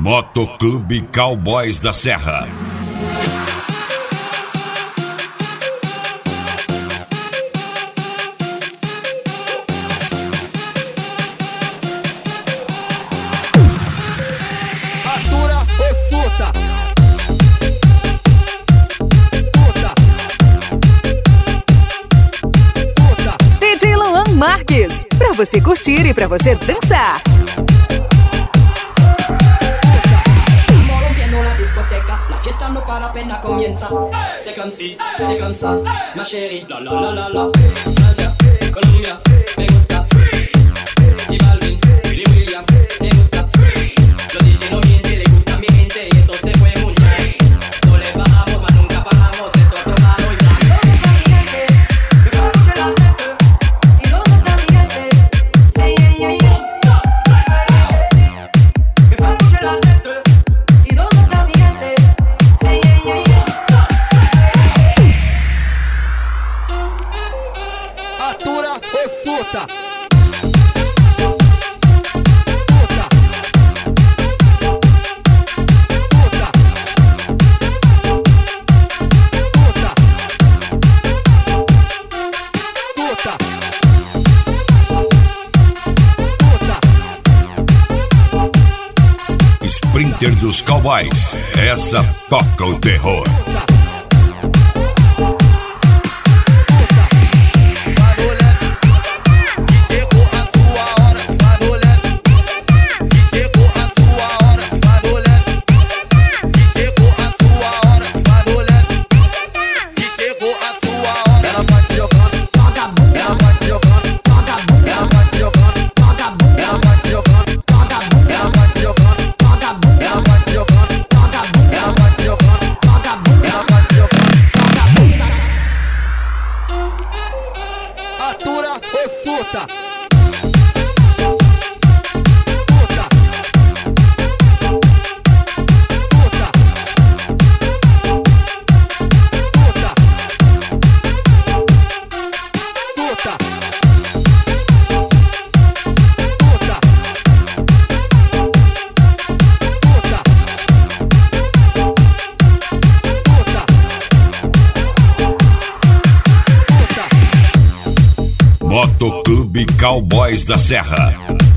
Motoclube Cowboys da Serra. Fatura ou suta? DJ Luan Marques, pra você curtir e pra você dançar. La fiesta no para apenas comienza. C'est comme si, c'est comme ça, ma chérie. La la la la la. Francia, Colombia, me gusta. J Balvin, Willy William, me gusta. Los DJ no mienten, le gusta a mi gente y eso se fue muy bien. No le bajamos, mas nunca bajamos, eso tomamos y bla. ¿Dónde está mi gente? Me conoce la gente. ¿Y dónde está mi gente? Sí, yeah, yeah. Me conoce la gente. ¿Y dónde está mi gente? Sí, yeah, yeah. Fatura ou suta? Sprinter dos Cowboys. Essa toca o terror. Fatura ou suta? Motoclube Cowboys da Serra.